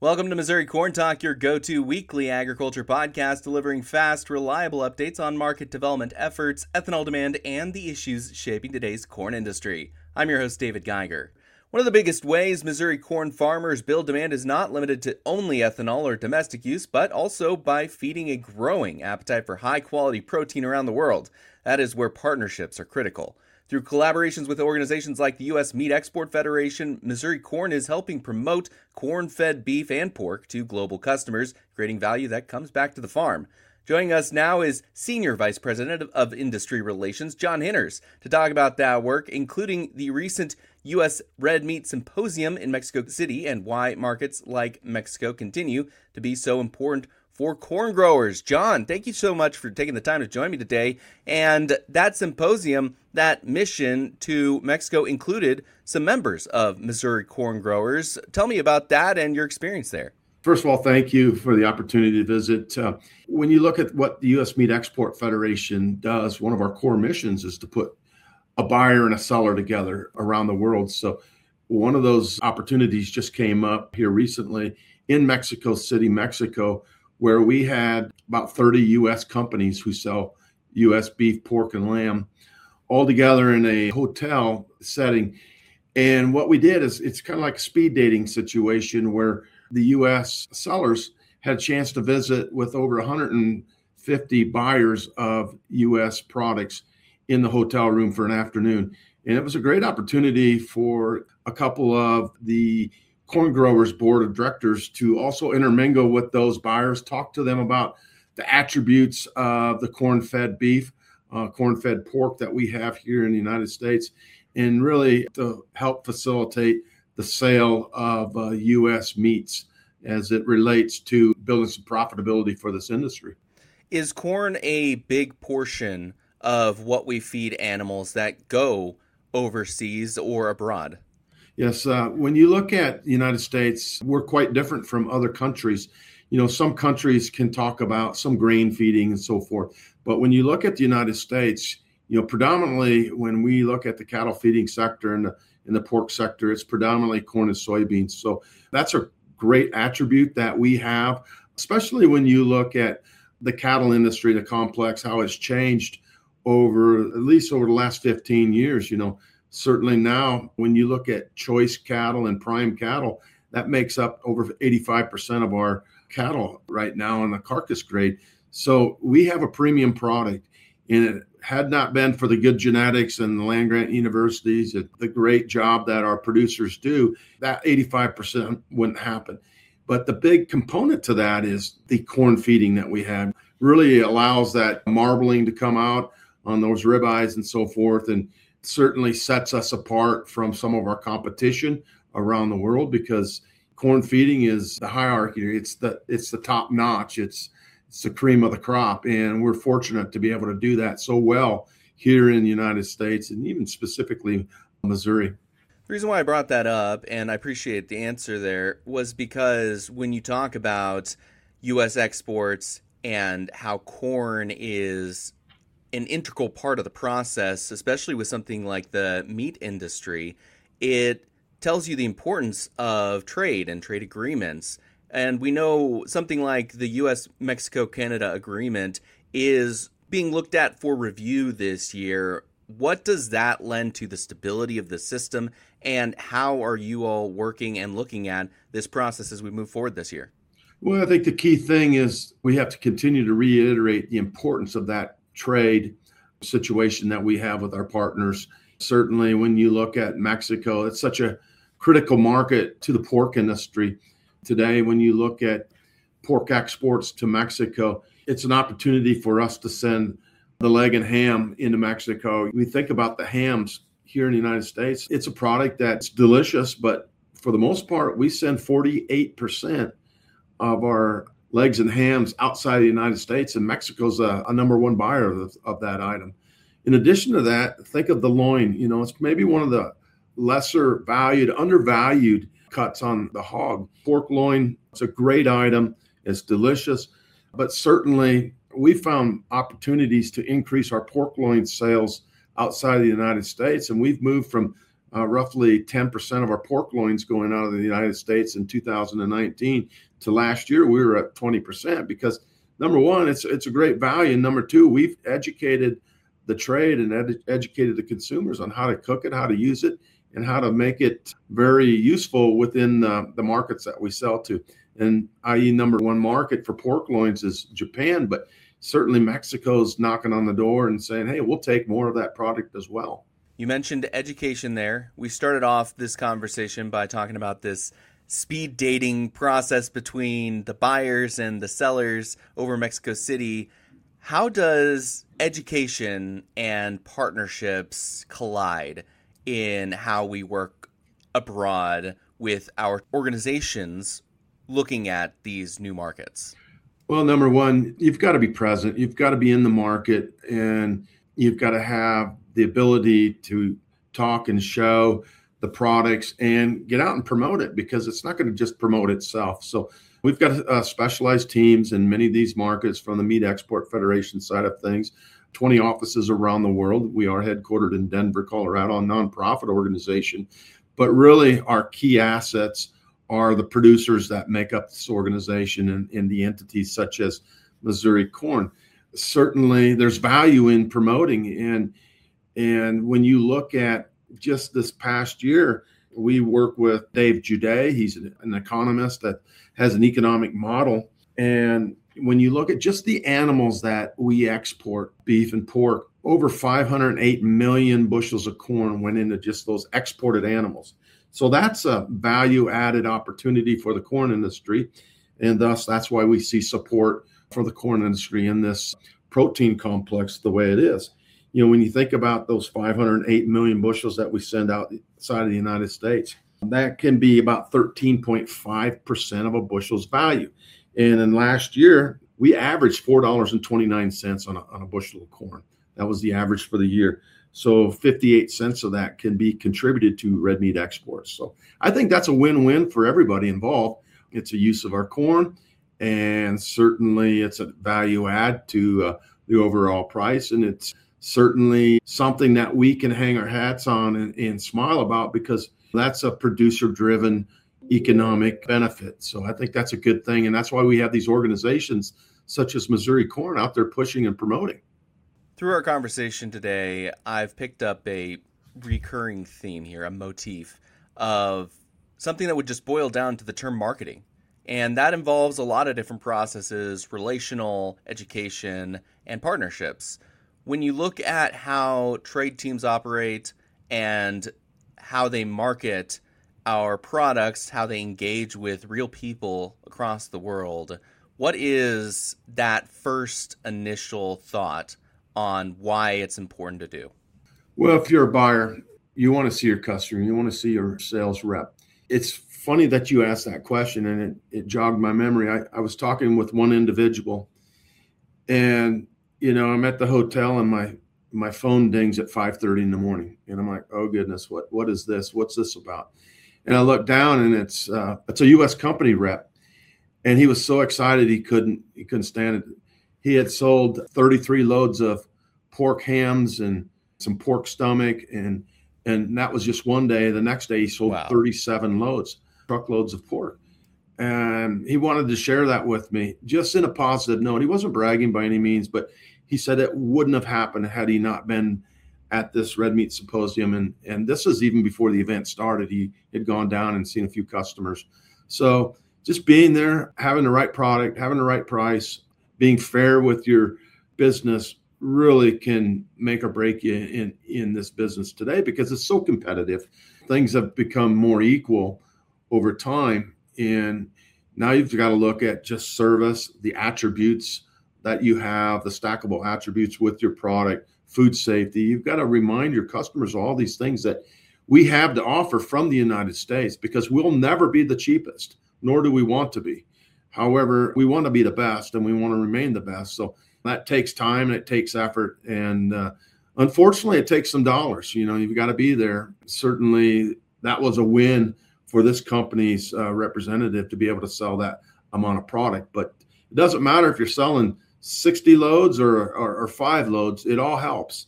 Welcome to Missouri Corn Talk, your go-to weekly agriculture podcast delivering fast, reliable updates on market development efforts, ethanol demand, and the issues shaping today's corn industry. I'm your host, David Geiger. One of the biggest ways Missouri corn farmers build demand is not limited to only ethanol or domestic use, but also by feeding a growing appetite for high-quality protein around the world. That is where partnerships are critical. Through collaborations with organizations like the U.S. Meat Export Federation, Missouri Corn is helping promote corn-fed beef and pork to global customers, creating value that comes back to the farm. Joining us now is Senior Vice President of Industry Relations, John Hinners, to talk about that work, including the recent U.S. Red Meat Symposium in Mexico City and why markets like Mexico continue to be so important for corn growers. John, thank you so much for taking the time to join me today. And that symposium, that mission to Mexico included some members of Missouri corn growers. Tell me about that and your experience there. First of all, thank you for the opportunity to visit. When you look at what the U.S. Meat Export Federation does, one of our core missions is to put a buyer and a seller together around the world. So one of those opportunities just came up here recently in Mexico City, Mexico, where we had about 30 U.S. companies who sell U.S. beef, pork, and lamb all together in a hotel setting. And what we did is it's kind of like a speed dating situation where the U.S. sellers had a chance to visit with over 150 buyers of U.S. products in the hotel room for an afternoon. And it was a great opportunity for a couple of the corn growers board of directors to also intermingle with those buyers, talk to them about the attributes of the corn-fed beef, corn-fed pork that we have here in the United States, and really to help facilitate the sale of U.S. meats as it relates to building some profitability for this industry. Is corn a big portion of what we feed animals that go overseas or abroad? Yes, when you look at the United States, we're quite different from other countries. You know, some countries can talk about some grain feeding and so forth. But when you look at the United States, you know, predominantly when we look at the cattle feeding sector and the pork sector, it's predominantly corn and soybeans. So that's a great attribute that we have, especially when you look at the cattle industry, the complex, how it's changed over at least over the last 15 years. You know, certainly now when you look at choice cattle and prime cattle, that makes up over 85% of our cattle right now in the carcass grade. So we have a premium product, and it had not been for the good genetics and the land-grant universities, the great job that our producers do, that 85% wouldn't happen. But the big component to that is the corn feeding that we have really allows that marbling to come out on those ribeyes and so forth, and certainly sets us apart from some of our competition around the world, because corn feeding is the hierarchy. It's the top notch. It's the cream of the crop. And we're fortunate to be able to do that so well here in the United States and even specifically Missouri. The reason why I brought that up, and I appreciate the answer there, was because when you talk about U.S. exports and how corn is an integral part of the process, especially with something like the meat industry, it tells you the importance of trade and trade agreements. And we know something like the U.S.-Mexico-Canada agreement is being looked at for review this year. What does that lend to the stability of the system, and how are you all working and looking at this process as we move forward this year? Well, I think the key thing is we have to continue to reiterate the importance of that trade situation that we have with our partners. Certainly when you look at Mexico, it's such a critical market to the pork industry. Today, when you look at pork exports to Mexico, it's an opportunity for us to send the leg and ham into Mexico. We think about the hams here in the United States. It's a product that's delicious, but for the most part, we send 48% of our legs and hams outside of the United States, and Mexico's a number one buyer of that item. In addition to that, think of the loin. You know, it's maybe one of the lesser valued, undervalued cuts on the hog. Pork loin, it's a great item. It's delicious, but certainly we found opportunities to increase our pork loin sales outside of the United States. And we've moved from roughly 10% of our pork loins going out of the United States in 2019 to last year, we were at 20% because number one, it's a great value. And number two, we've educated the trade and educated the consumers on how to cook it, how to use it, and how to make it very useful within the markets that we sell to. And i.e. number one market for pork loins is Japan, but certainly Mexico's knocking on the door and saying, hey, we'll take more of that product as well. You mentioned education there. We started off this conversation by talking about this speed dating process between the buyers and the sellers over Mexico City. How does education and partnerships collide in how we work abroad with our organizations looking at these new markets? Well, number one, you've got to be present. You've got to be in the market, and you've got to have the ability to talk and show the products and get out and promote it, because it's not going to just promote itself. So we've got specialized teams in many of these markets from the Meat Export Federation side of things, 20 offices around the world. We are headquartered in Denver, Colorado, a nonprofit organization. But really our key assets are the producers that make up this organization and the entities such as Missouri Corn. Certainly there's value in promoting. And when you look at just this past year, we work with Dave Juday. He's an economist that has an economic model. And when you look at just the animals that we export, beef and pork, over 508 million bushels of corn went into just those exported animals. So that's a value added opportunity for the corn industry. And thus, that's why we see support for the corn industry in this protein complex the way it is. You know, when you think about those 508 million bushels that we send outside of the United States, that can be about 13.5% of a bushel's value. And in last year, we averaged $4.29 on a bushel of corn. That was the average for the year. So 58 cents of that can be contributed to red meat exports. So I think that's a win-win for everybody involved. It's a use of our corn, and certainly it's a value add to the overall price. And it's certainly something that we can hang our hats on and smile about, because that's a producer-driven economic benefit. So I think that's a good thing. And that's why we have these organizations such as Missouri Corn out there pushing and promoting. Through our conversation today, I've picked up a recurring theme here, a motif of something that would just boil down to the term marketing. And that involves a lot of different processes, relational, education, and partnerships. When you look at how trade teams operate and how they market our products, how they engage with real people across the world, what is that first initial thought on why it's important to do? Well, if you're a buyer, you want to see your customer, you want to see your sales rep. It's funny that you asked that question, and it jogged my memory. I was talking with one individual, and I'm at the hotel, and my phone dings at 5:30 in the morning, and I'm like, oh goodness, what is this? What's this about? And I look down, and it's a U.S. company rep, and he was so excited he couldn't stand it. He had sold 33 loads of pork hams and some pork stomach, and that was just one day. The next day he sold 37 loads, truckloads of pork. And he wanted to share that with me just in a positive note. He wasn't bragging by any means, but he said it wouldn't have happened had he not been at this Red Meat Symposium. And this was even before the event started. He had gone down and seen a few customers. So just being there, having the right product, having the right price, being fair with your business really can make or break you in this business today, because it's so competitive. Things have become more equal over time. And now you've got to look at just service, the attributes that you have, the stackable attributes with your product, food safety. You've got to remind your customers all these things that we have to offer from the United States, because we'll never be the cheapest, nor do we want to be. However, we want to be the best, and we want to remain the best. So that takes time and it takes effort. And unfortunately, it takes some dollars. You've got to be there. Certainly, that was a win for this company's representative to be able to sell that amount of product. But it doesn't matter if you're selling 60 loads or 5 loads. It all helps.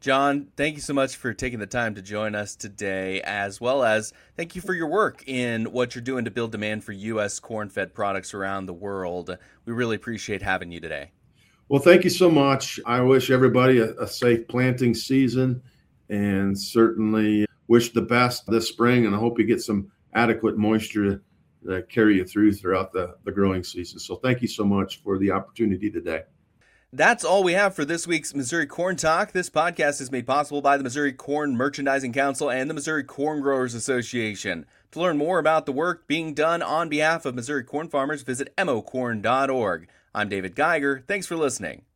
John, thank you so much for taking the time to join us today, as well as thank you for your work in what you're doing to build demand for U.S. corn-fed products around the world. We really appreciate having you today. Well, thank you so much. I wish everybody a safe planting season and certainly wish the best this spring, and I hope you get some adequate moisture to carry you throughout the growing season. So thank you so much for the opportunity today. That's all we have for this week's Missouri Corn Talk. This podcast is made possible by the Missouri Corn Merchandising Council and the Missouri Corn Growers Association. To learn more about the work being done on behalf of Missouri corn farmers, visit mocorn.org. I'm David Geiger. Thanks for listening.